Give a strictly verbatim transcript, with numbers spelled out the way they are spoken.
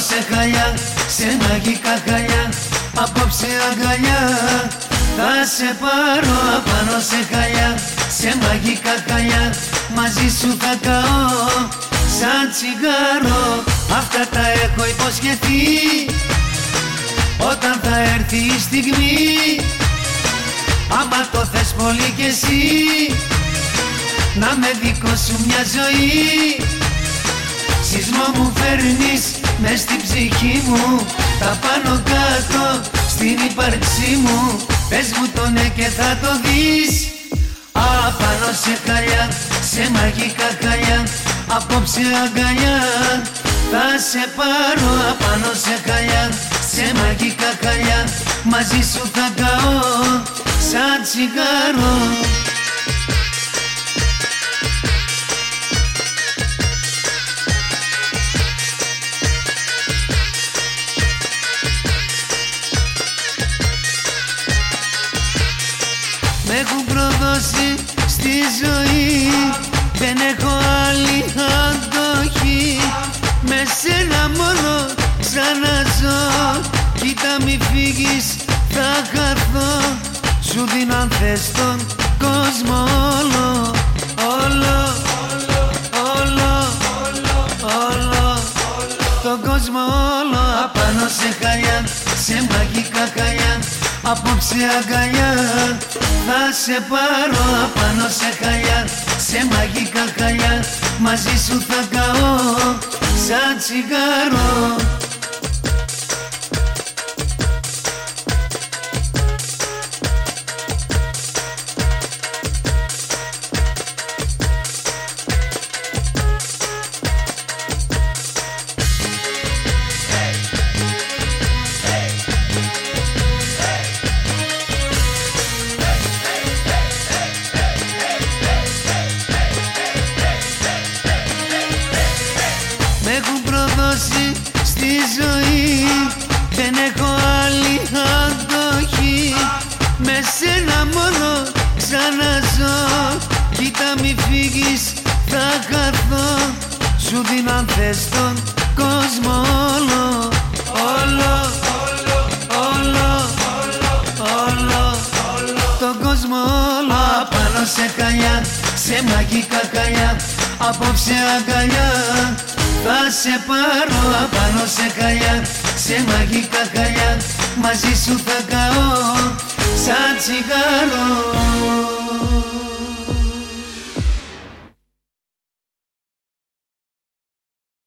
σε χαλιά, σε μαγικά χαλιά, απόψε αγκαλιά. Θα σε πάρω απάνω σε χαλιά, σε μαγικά χαλιά, μαζί σου θα καώ σαν τσιγάρο. Αυτά τα έχω υποσχεθεί, όταν θα έρθει η στιγμή. Άμα το θες πολύ κι εσύ, να με δικό σου μια ζωή. Σεισμό μου φέρνεις μες στην ψυχή μου, τα πάνω κάτω στην ύπαρξή μου. Πες μου το ναι και θα το δεις. Απάνω σε χαλιά, σε μαγικά χαλιά, απόψε αγκαλιά. Θα σε πάρω απάνω σε χαλιά, σε μαγικά χαλιά, μαζί σου θα καώ σαν τσιγάρο. Μ' έχουν προδώσει στη ζωή, δεν έχω άλλη αντοχή. Με σένα μόνο ξαναζώ, κοίτα μη φύγεις θα χαθώ. Σου δίνω αν θες τον κόσμο όλο, όλο, όλο, όλο, τον κόσμο όλο. Απάνω σε χαλιά, σε μαγικά χαλιά, απόψε αγκαλιά. Θα σε πάρω απάνω σε χαλιά, σε μαγικά χαλιά, μαζί σου θα καώ σαν τσιγάρο. Μ' έχουν προδώσει στη ζωή, δεν έχω άλλη αντοχή. Με σένα μόνο ξαναζώ, κοίτα μη φύγεις θα χαθώ. Σου δίνω αν θες τον κόσμο όλο, όλο, όλο, όλο, τον κόσμο όλο. Απάνω σε χαλιά, σε μαγικά χαλιά, απόψε αγκαλιά. Θα σε πάρω απάνω σε χαλιά, σε μαγικά χαλιά, μαζί σου θα καώ σαν τσιγάρο.